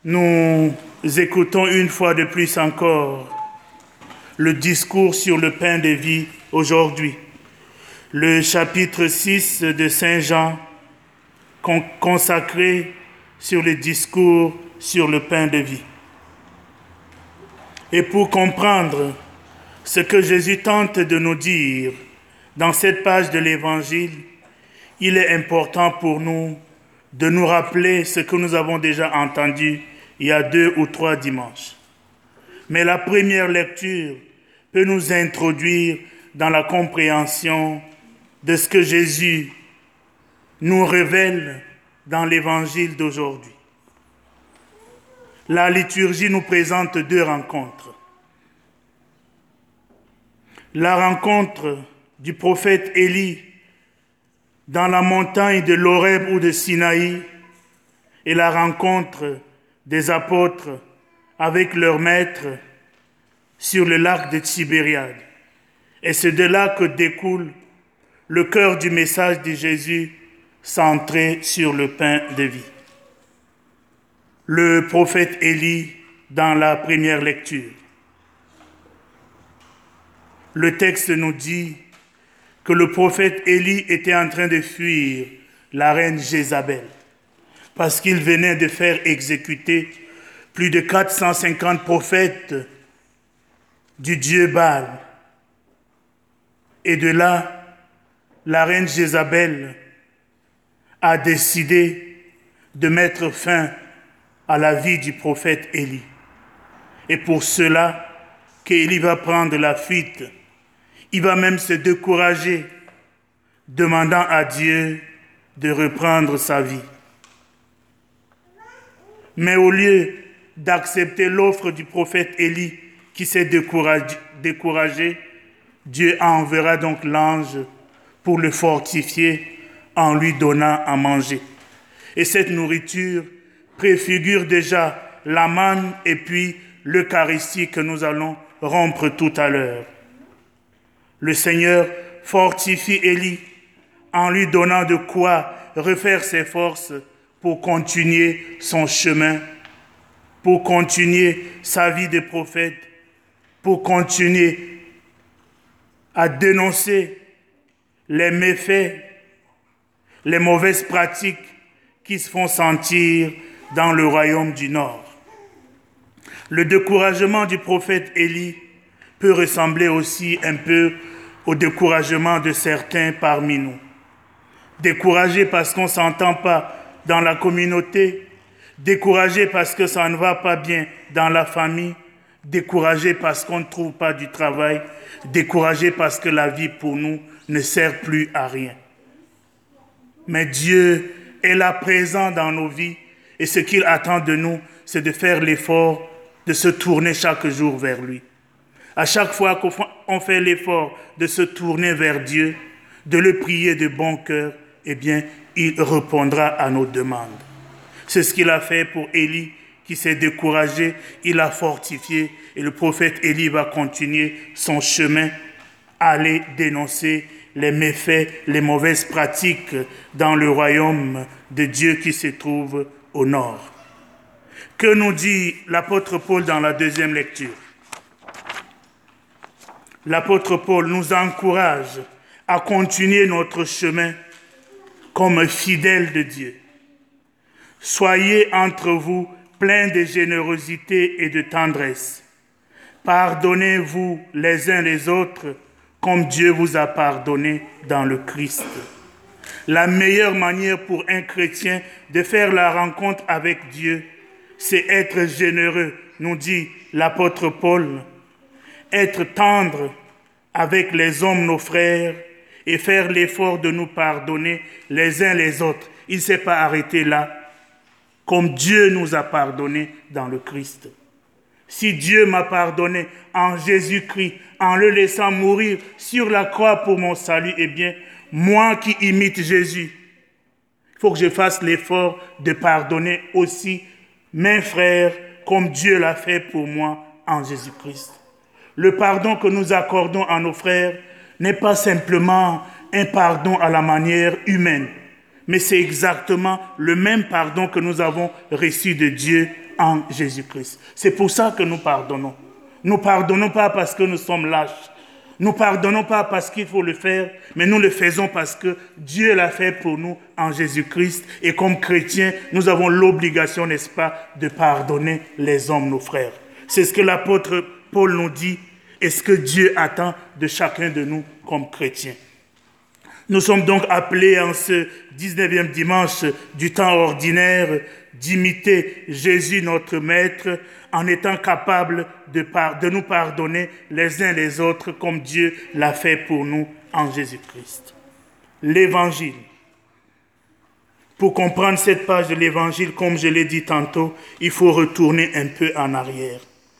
Nous écoutons une fois de plus encore le discours sur le pain de vie aujourd'hui. Le chapitre 6 de Saint Jean consacré sur le discours sur le pain de vie. Et pour comprendre ce que Jésus tente de nous dire dans cette page de l'Évangile, il est important pour nous de nous rappeler ce que nous avons déjà entendu il y a 2 ou 3 dimanches. Mais la première lecture peut nous introduire dans la compréhension de ce que Jésus nous révèle dans l'Évangile d'aujourd'hui. La liturgie nous présente 2 rencontres. La rencontre du prophète Élie dans la montagne de l'Horeb ou de Sinaï et la rencontre des apôtres avec leur maître sur le lac de Tibériade. Et c'est de là que découle le cœur du message de Jésus centré sur le pain de vie. Le prophète Élie dans la première lecture. Le texte nous dit que le prophète Élie était en train de fuir la reine Jézabel parce qu'il venait de faire exécuter plus de 450 prophètes du dieu Baal. Et de là, la reine Jézabel a décidé de mettre fin à la vie du prophète Élie. Et pour cela qu'Élie va prendre la fuite, il va même se décourager, demandant à Dieu de reprendre sa vie. Mais au lieu d'accepter l'offre du prophète Élie qui s'est découragé, Dieu enverra donc l'ange pour le fortifier en lui donnant à manger. Et cette nourriture préfigure déjà la manne et puis l'Eucharistie que nous allons rompre tout à l'heure. Le Seigneur fortifie Élie en lui donnant de quoi refaire ses forces pour continuer son chemin, pour continuer sa vie de prophète, pour continuer à dénoncer les méfaits, les mauvaises pratiques qui se font sentir dans le royaume du Nord. Le découragement du prophète Élie peut ressembler aussi un peu au découragement de certains parmi nous. Découragés parce qu'on ne s'entend pas dans la communauté, découragés parce que ça ne va pas bien dans la famille, découragés parce qu'on ne trouve pas du travail, découragés parce que la vie pour nous ne sert plus à rien. Mais Dieu est là présent dans nos vies et ce qu'il attend de nous, c'est de faire l'effort de se tourner chaque jour vers lui. À chaque fois qu'on fait l'effort de se tourner vers Dieu, de le prier de bon cœur, eh bien, il répondra à nos demandes. C'est ce qu'il a fait pour Élie, qui s'est découragé, il a fortifié, et le prophète Élie va continuer son chemin, aller dénoncer les méfaits, les mauvaises pratiques dans le royaume de Dieu qui se trouve au nord. Que nous dit l'apôtre Paul dans la deuxième lecture? L'apôtre Paul nous encourage à continuer notre chemin comme fidèles de Dieu. Soyez entre vous pleins de générosité et de tendresse. Pardonnez-vous les uns les autres comme Dieu vous a pardonné dans le Christ. La meilleure manière pour un chrétien de faire la rencontre avec Dieu, c'est être généreux, nous dit l'apôtre Paul. Être tendre avec les hommes, nos frères, et faire l'effort de nous pardonner les uns les autres. Il ne s'est pas arrêté là, comme Dieu nous a pardonné dans le Christ. Si Dieu m'a pardonné en Jésus-Christ, en le laissant mourir sur la croix pour mon salut, eh bien, moi qui imite Jésus, il faut que je fasse l'effort de pardonner aussi mes frères comme Dieu l'a fait pour moi en Jésus-Christ. Le pardon que nous accordons à nos frères n'est pas simplement un pardon à la manière humaine, mais c'est exactement le même pardon que nous avons reçu de Dieu en Jésus-Christ. C'est pour ça que nous pardonnons. Nous ne pardonnons pas parce que nous sommes lâches. Nous ne pardonnons pas parce qu'il faut le faire, mais nous le faisons parce que Dieu l'a fait pour nous en Jésus-Christ. Et comme chrétiens, nous avons l'obligation, n'est-ce pas, de pardonner les hommes, nos frères. C'est ce que l'apôtre Paul nous dit et ce que Dieu attend de chacun de nous comme chrétiens. Nous sommes donc appelés en ce 19e dimanche du temps ordinaire d'imiter Jésus notre Maître en étant capables de nous pardonner les uns les autres comme Dieu l'a fait pour nous en Jésus-Christ. L'Évangile. Pour comprendre cette page de l'Évangile, comme je l'ai dit tantôt, il faut retourner un peu en arrière.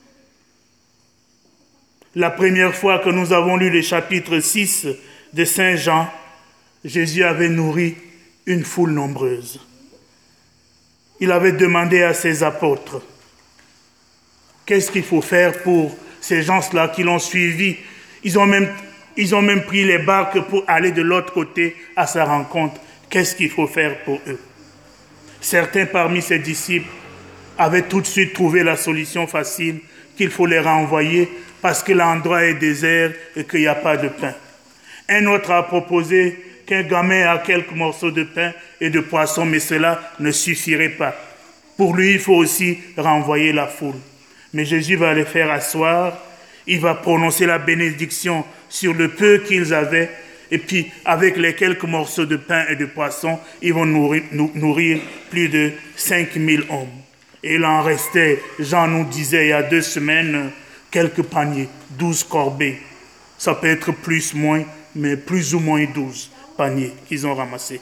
La première fois que nous avons lu le chapitre 6 de Saint Jean, Jésus avait nourri une foule nombreuse. Il avait demandé à ses apôtres, qu'est-ce qu'il faut faire pour ces gens-là qui l'ont suivi? Ils ont même pris les barques pour aller de l'autre côté à sa rencontre. Qu'est-ce qu'il faut faire pour eux? Certains parmi ses disciples avaient tout de suite trouvé la solution facile, qu'il faut les renvoyer parce que l'endroit est désert et qu'il n'y a pas de pain. Un autre a proposé qu'un gamin a quelques morceaux de pain et de poisson, mais cela ne suffirait pas. Pour lui, il faut aussi renvoyer la foule. Mais Jésus va les faire asseoir, il va prononcer la bénédiction sur le peu qu'ils avaient, et puis avec les quelques morceaux de pain et de poisson, ils vont nourrir plus de 5000 hommes. Et il en restait, Jean nous disait il y a 2 semaines, quelques paniers, 12 corbeilles. Ça peut être plus, moins, mais plus ou moins 12 paniers qu'ils ont ramassés.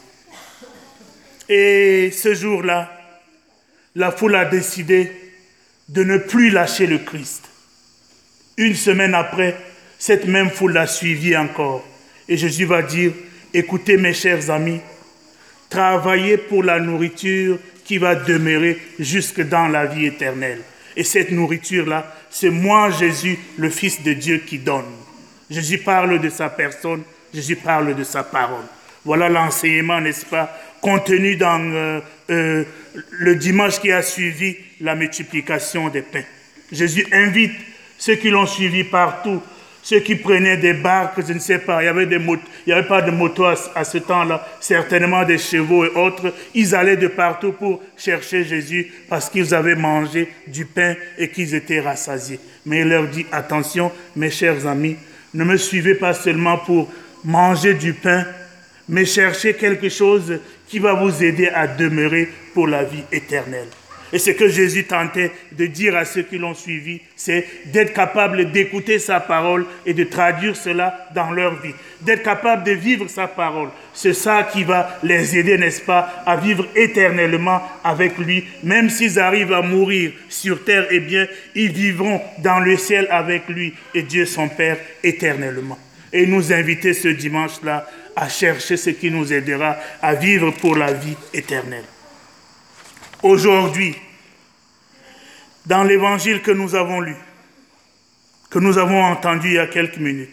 Et ce jour-là, la foule a décidé de ne plus lâcher le Christ. 1 semaine après, cette même foule l'a suivi encore. Et Jésus va dire, écoutez mes chers amis, travaillez pour la nourriture qui va demeurer jusque dans la vie éternelle. Et cette nourriture-là, c'est moi, Jésus, le Fils de Dieu, qui donne. Jésus parle de sa personne, Jésus parle de sa parole. Voilà l'enseignement, n'est-ce pas, contenu dans le dimanche qui a suivi la multiplication des pains. Jésus invite ceux qui l'ont suivi partout, ceux qui prenaient des barques, je ne sais pas, il n'y avait pas de moto à ce temps-là, certainement des chevaux et autres. Ils allaient de partout pour chercher Jésus parce qu'ils avaient mangé du pain et qu'ils étaient rassasiés. Mais il leur dit, attention, mes chers amis, ne me suivez pas seulement pour manger du pain, mais cherchez quelque chose qui va vous aider à demeurer pour la vie éternelle. Et ce que Jésus tentait de dire à ceux qui l'ont suivi, c'est d'être capable d'écouter sa parole et de traduire cela dans leur vie. D'être capable de vivre sa parole. C'est ça qui va les aider, n'est-ce pas, à vivre éternellement avec lui. Même s'ils arrivent à mourir sur terre, eh bien, ils vivront dans le ciel avec lui et Dieu son Père éternellement. Et nous inviter ce dimanche-là à chercher ce qui nous aidera à vivre pour la vie éternelle. Aujourd'hui, dans l'évangile que nous avons lu, que nous avons entendu il y a quelques minutes,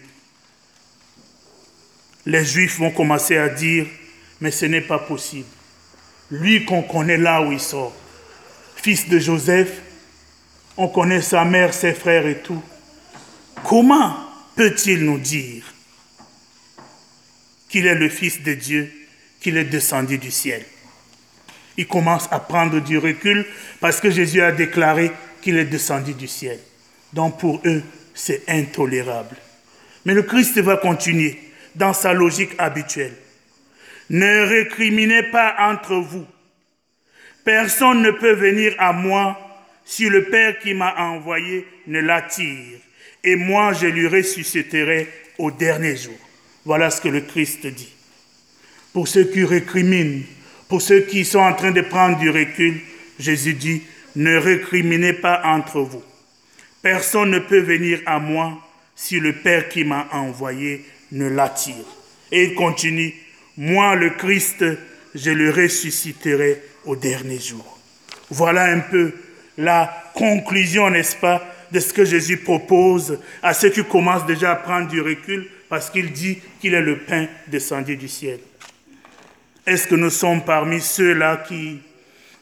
les Juifs vont commencer à dire, mais ce n'est pas possible. Lui qu'on connaît là où il sort, fils de Joseph, on connaît sa mère, ses frères et tout. Comment peut-il nous dire qu'il est le Fils de Dieu, qu'il est descendu du ciel? Il commence à prendre du recul parce que Jésus a déclaré qu'il est descendu du ciel. Donc pour eux, c'est intolérable. Mais le Christ va continuer dans sa logique habituelle. Ne récriminez pas entre vous. Personne ne peut venir à moi si le Père qui m'a envoyé ne l'attire. Et moi, je lui ressusciterai au dernier jour. Voilà ce que le Christ dit. Pour ceux qui récriminent, pour ceux qui sont en train de prendre du recul, Jésus dit, ne récriminez pas entre vous. Personne ne peut venir à moi si le Père qui m'a envoyé ne l'attire. Et il continue, moi le Christ, je le ressusciterai au dernier jour. Voilà un peu la conclusion, n'est-ce pas, de ce que Jésus propose à ceux qui commencent déjà à prendre du recul parce qu'il dit qu'il est le pain descendu du ciel. Est-ce que nous sommes parmi ceux-là qui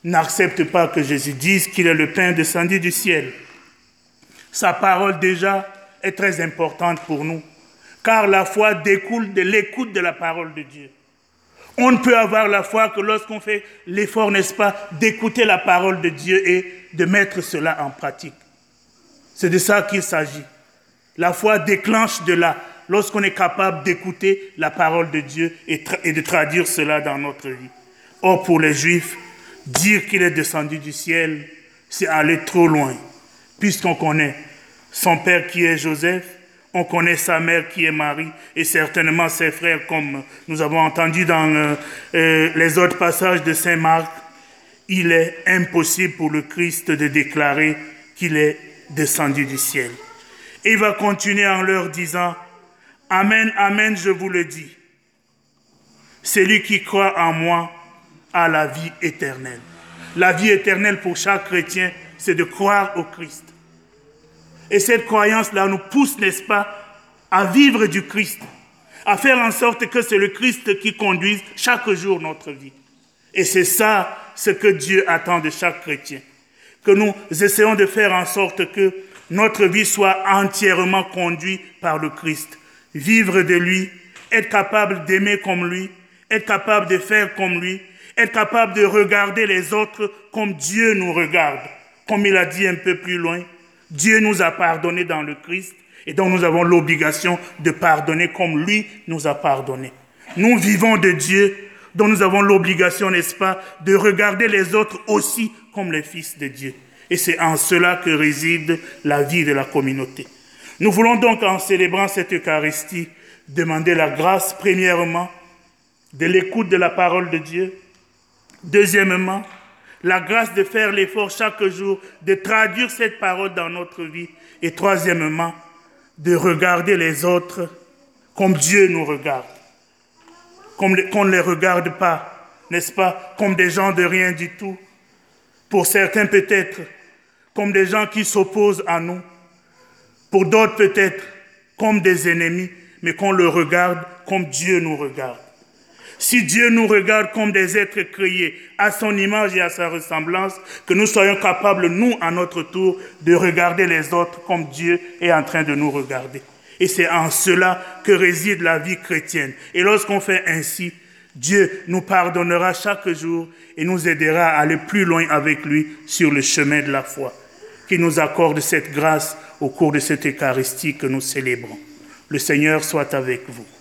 n'acceptent pas que Jésus dise qu'il est le pain descendu du ciel. Sa parole déjà est très importante pour nous, car la foi découle de l'écoute de la parole de Dieu. On ne peut avoir la foi que lorsqu'on fait l'effort, n'est-ce pas, d'écouter la parole de Dieu et de mettre cela en pratique. C'est de ça qu'il s'agit. La foi déclenche de là, lorsqu'on est capable d'écouter la parole de Dieu et de traduire cela dans notre vie. Or, pour les Juifs, dire qu'il est descendu du ciel, c'est aller trop loin, puisqu'on connaît son père qui est Joseph, on connaît sa mère qui est Marie, et certainement ses frères, comme nous avons entendu dans les autres passages de Saint Marc. Il est impossible pour le Christ de déclarer qu'il est descendu du ciel. Et il va continuer en leur disant, « Amen, amen, je vous le dis. Celui qui croit en moi a la vie éternelle. » La vie éternelle pour chaque chrétien, c'est de croire au Christ. Et cette croyance-là nous pousse, n'est-ce pas, à vivre du Christ, à faire en sorte que c'est le Christ qui conduise chaque jour notre vie. Et c'est ça ce que Dieu attend de chaque chrétien, que nous essayons de faire en sorte que notre vie soit entièrement conduite par le Christ. Vivre de lui, être capable d'aimer comme lui, être capable de faire comme lui, être capable de regarder les autres comme Dieu nous regarde. Comme il a dit un peu plus loin, Dieu nous a pardonné dans le Christ et donc nous avons l'obligation de pardonner comme lui nous a pardonné. Nous vivons de Dieu, dont nous avons l'obligation, n'est-ce pas, de regarder les autres aussi comme les fils de Dieu. Et c'est en cela que réside la vie de la communauté. Nous voulons donc, en célébrant cette Eucharistie, demander la grâce, premièrement, de l'écoute de la parole de Dieu. Deuxièmement, la grâce de faire l'effort chaque jour, de traduire cette parole dans notre vie. Et troisièmement, de regarder les autres comme Dieu nous regarde. Qu'on ne les regarde pas, n'est-ce pas, comme des gens de rien du tout. Pour certains peut-être, comme des gens qui s'opposent à nous. Pour d'autres peut-être, comme des ennemis, mais qu'on le regarde comme Dieu nous regarde. Si Dieu nous regarde comme des êtres créés à son image et à sa ressemblance, que nous soyons capables, nous, à notre tour, de regarder les autres comme Dieu est en train de nous regarder. Et c'est en cela que réside la vie chrétienne. Et lorsqu'on fait ainsi, Dieu nous pardonnera chaque jour et nous aidera à aller plus loin avec lui sur le chemin de la foi. Qu'il nous accorde cette grâce au cours de cette Eucharistie que nous célébrons. Le Seigneur soit avec vous.